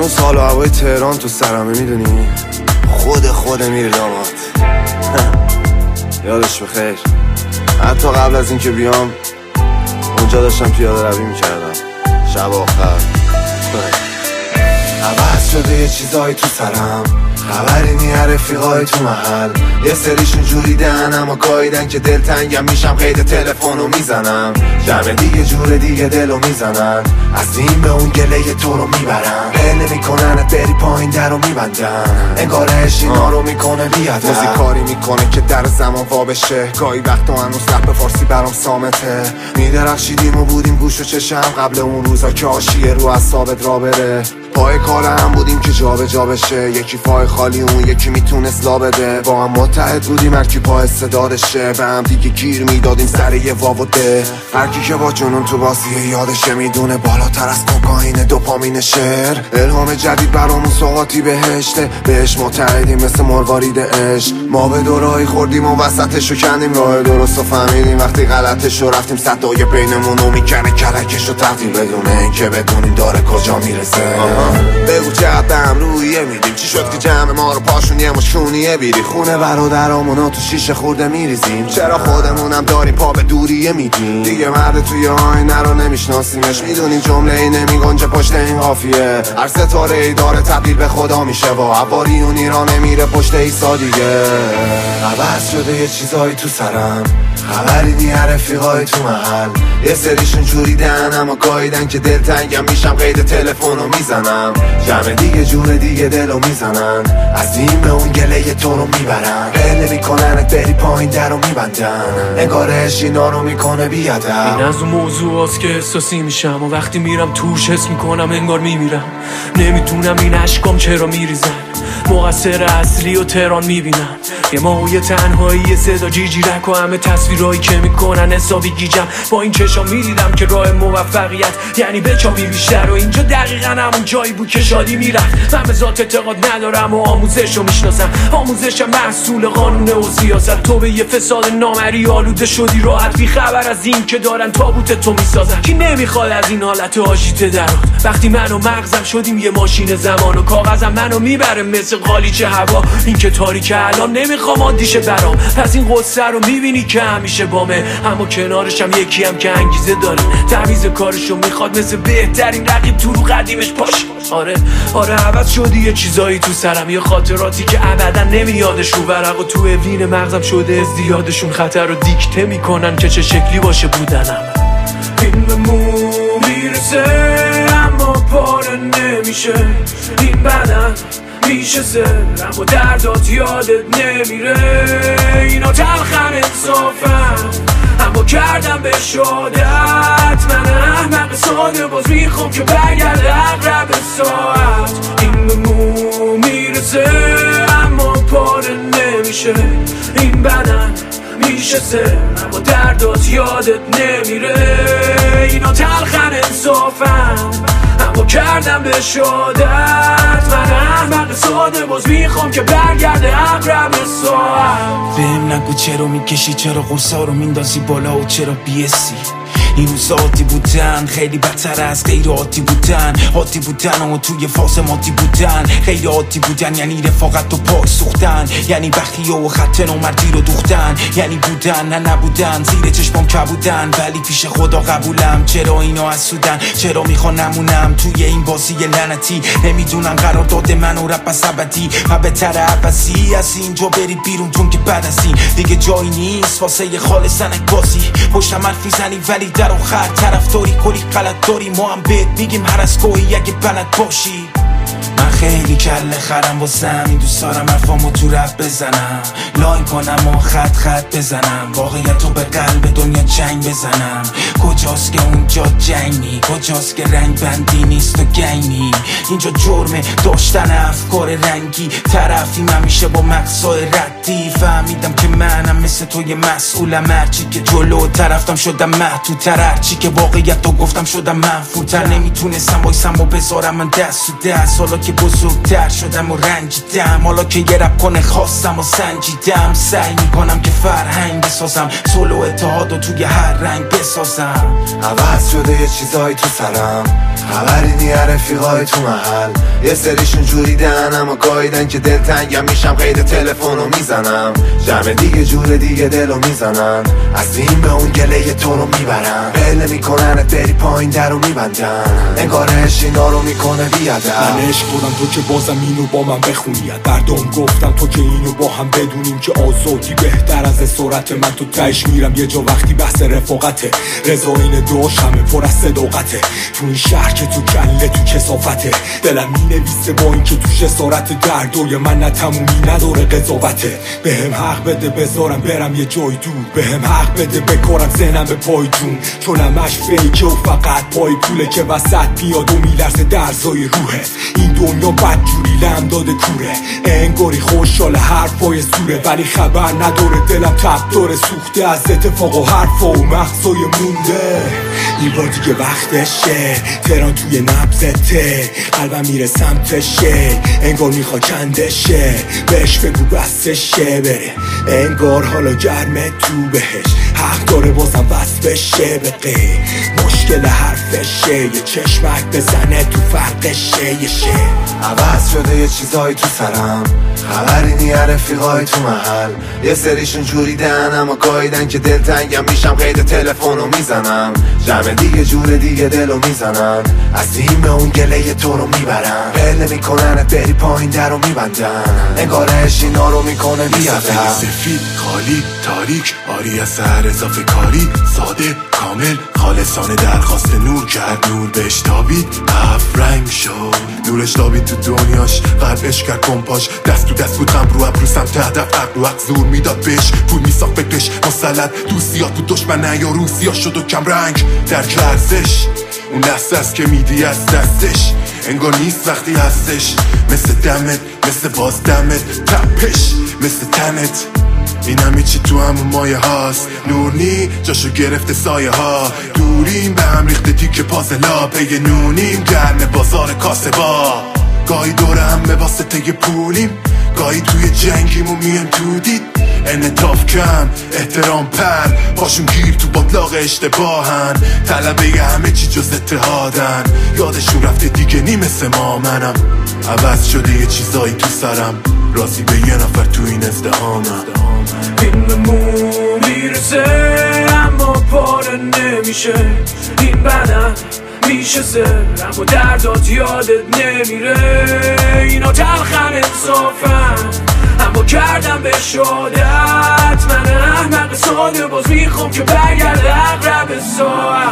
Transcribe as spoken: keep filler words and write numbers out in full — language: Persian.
هنوز حال و هوای تهران تو سرمه میدونی، خود خود میر داماد. یادش بخیر، حتی قبل از اینکه بیام اونجا داشتم پیاده روی میکردم شب آخر. عوض شده یه چیزایی تو سرم، خبری نی رفیقای تو محل. یه سریشون جوریدن اما گاییدن که دلتنگم میشم، قید تلفنو میزنم. جمع دیگه جور دیگه دلو میزنن، از این به اون گله تو رو میبرن. هل نمیکننت بری پایین در رو میبندن، انگار عشق اینا رو میکنه بیادر. موزیک کاری میکنه که در زمان وا بشه، گاهی وقتا هنوز رپ فارسی برام صامته. میدرخشیدیم و بودیم گوش و چشم قبل اون روزا که آشیه رو اعصابت را بره. پای کار هم بودیم که جا به جا بشه، یکی پای خالی اون یکی میتونست لا بده. با هم متحد بودیم هرکی پا استعدادشه، به هم دیگه گیر میدادیم سر یه واو ده. هرکی که با جنون تو بازیه یادشه، میدونه بالاتر از کوکائین دوپامین شعر. الهام جدید برامون سوغاتی بهشته، بهش متحدیم مثل مروارید عشق. ما به دورایی خوردیم و وسطشو کندیم، راه درستو فهمیدیم وقتی غلطشو رفتیم. صدای بینمونو میکنه کلکشو تقدیم، بدون اینکه بدونیم داره کجا میرسه. بگو چقدر هم رویه میدیم، چی شد که جمع ما رو پاشون یه مشکونیه بیری. خونه برادرامونو تو شیشه خورده میریزیم، چرا خودمونم داریم پا به دوریه میدیم. دیگه مرد توی آینه رو نمیشناسیمش، میدونیم جمله ای نمیگنجه پشت این قافیه. هر ستاره ای داره تبدیل به خدا میشه و عباری اون ایران نمیره پشت ایسا دیگه. عوض شده یه چیزایی تو سرم، خبری نی رفیقای تو محل. یه سریشون جوریدن اما گاییدن که دلتنگم میشم، قید تلفنو میزنم. جمع دیگه جور دیگه دلو میزنن، از این به اون گله تو رو میبرن. هل نمیکننت بری پایین در رو میبندن، انگار عشق اینا رو میکنه بیادر. این از اون موضوع هست که احساسی میشم و وقتی میرم توش حس میکنم انگار میمیرم. نمیتونم این عشقام چرا میریزن، مقصر اصلی و تهران میبینم. یه ماهوی تنهایی صدا جیجیرک و همه تصویرهایی که میکنن حسابی گیجم. با این چشام میدیدم که راه موفقیت یعنی بچامی بیشتر، و اینجا دقیقا همون جایی بود که شادی میرفت. من به ذات اعتقاد ندارم و آموزش رو میشناسم، آموزشم محصول قانون و سیاست. تو به یه فساد نامری آلوده شدی راحت، بی خبر از این که دارن تابوت تو میسازن. کی نمیخواد از این حالت آژیته درات؟ وقتی من و مغزم شدیم یه ماشین زمان و کاغذم منو میبره مثل قالیچه هوا. این که تاریکه الان نمیخوام عادیشه برام، پس این قصه رو میبینی که همیشه بامه. اما کنارشم یکی هم که انگیزه داره، تمیز کارشو میخواد مثل بهترین رقیب تو رو قدیمش پاش. آره آره عوض شدی یه چیزایی تو سرم، یه خاطراتی که ابدا نمیادش رو ورق و تو وین مغزم شده ازدیادشون. خطر رو دیکته میکنن که چه شکلی باشه بودنم. این به مو میرسه اما پاره نمیشه، این بدن میشه سر اما دردات یادت نمیره. اینا تلخن انصافن اما کردم به شادت. من احمق ساده باز میخوام که برگرده عقرب ساعت. این به مو میرسه اما پاره نمیشه، این بدن میشه سر اما دردات یادت نمیره. اینا تلخن انصافن اما کردم به شادت. من احمق ساده باز میخوام که برگرده عقرب ساعت. بهم نگو چرا میکشی، چرا قرصا رو میندازی بالا و چرا بیسی. این روزا عادی بودن خیلی بدتر از غیر عادی بودن. عادی بودن و توی فاز مادی بودن، غیر عادی بودن یعنی رفاقت و پاک سوختن، یعنی بخیه و خط نامردی رو دوختن، یعنی بودن نه نبودن. زیر چشمام کبودن ولی پیش خدا قبولم. چرا اینا حسودن، چرا میخوان نمونم توی این بازی لعنتی. نمیدونن قرار داده من و رپ از ابدی و بهتر عباسی از اینجا بری بیرون چون که بعد از این دیگه جایی نیست واسه خالصنک بازی. پشتم حرفی زنی ولی در آخر طرفداری کلی غلط داری. ما هم بهت میگیم هر از گاهی اگه بلد باشی. من خیلی کله خرم واسم، این دوست دارم حرفامو تو رپ بزنم، لاین کنم و خط خط بزنم، واقعیتو به قلب دنیا جنگ بزنم. کجاست که اونجا جنگ نی، کجاست که رنگ بندی نیست و گنگ نی. اینجا جرمه داشتن افکار رنگی، طرفیم همیشه با مقصای ردی. فهمیدم که منم مثل توی مسئولم، هرچی که جلو طرفتم شدم محدودتر، هرچی که واقعیتو گفتم شدم منفورتر. نمیتونستم وایسم و بذارم من دست و دست، حالا که بزرگتر شدم و رنجیدم، حالا که یه رپ کنه خواستم و سنجیدم. سعی میکنم که فرهنگ بسازم، صلح و اتحاد و توی هر رنگ بسازم. عوض شده یه چیزایی تو سرم، خبری نیه رفیقای تو محل. یه سریشون جوریدن اما گاییدن که دلتنگم میشم، قید تلفن رو میزنم. جمع دیگه جور دیگه دلو میزنن، از این به اون گله تو رو میبرن. بله میکننت بری پایین در رو میبندن، انگارش اینا رو میکنه بیادم. من عشق بودم تو که بازم اینو با من بخونی، بردام گفتم تو که اینو با هم بدونیم که آزادی بهتر از اسارت. من تو تهش میرم یه جا وقتی بحث رفاقته، رضا این دوش همه پر از صداقته. تو این شهر که تو کله تو کسافته، دلم مینویسه با این که توش اسارت. دردوی من نه تمومی نداره قضاوته. بهم حق بده بذارم برم یه جای دور، بهم حق بده بکارم ذهنم به پای جون. چون همش فیکه و فقط پای پوله که وسط بیاد و میلرزه درزای روحت. این دنیا بدجوری لم داده کوره، انگاری خوشحال حرفای سوره، ولی خبر نداره دلم تب داره سوخته از اتفاق و حرفا و مغزای مونده. این بار دیگه وقتشه، تهران توی نبضته، قلبم میره سمتشه، انگار میخوا کندشه. بهش بگو بستشه بره، انگار حالا گرمه تو بهش. حق داره بازم بس بشه به غیر، مشکل حرفشه. یه چشمک بزنه تو فرقشه یه شه. عوض شده یه چیزایی تو سرم، خبری نیه رفیقای تو محل. یه سریشون جوریدن اما گاییدن که دلتنگم میشم، قید تلفن رو میزنم. جمع دیگه جور دیگه دلو میزنن، از این به اون گله تو رو میبرن. بله میکننت بری پایین در رو میبندن، انگارش اینا رو میکنه بیادم. سفید خالی تاریک آری از سر اضافه کاری، ساده کامل خالصانه درخواست نور کرد. نور بهش تابید هفت رنگ شد، نورش تابید تو دنیاش، قلبش کرد کمپاش. دست تو دست بود غم رو ابرو سمت هدف، عقل و حق زور میداد بهش، پول میساخت فکرش مسلط. دوستیات بود دشمن یا روسیا شد و کم رنگ در لرزش. اون لحظه است که میدی از دستش، انگار نیست وقتی هستش. مثل دمت مثل باز دمت، تپش مثل تنت. این همه چی تو همون مایه هاست، نور نی جاشو گرفته سایه ها. دوریم به هم ریخته تیک پازلا، پی نونیم گرم بازار کاسبا. گاهی دور همه واسطه پولیم، گاهی توی جنگیم و میم تو دید. انعطاف کم احترام پر، پاشون گیر تو باطلاق اشتباهن. طلبه همه چی جز اتحادن، یادشون رفته دیگه نی مثل ما. منم عوض شده یه چیزایی تو سرم، راستی به یه نفر تو این ازدهامم. این به مو میرسه اما پاره نمیشه، این بدن میشه سر اما دردات یادت نمیره. اینا تلخن انصافن اما کردم به شادت. من احمق ساده باز میخوام که برگرد اقرب ساعت.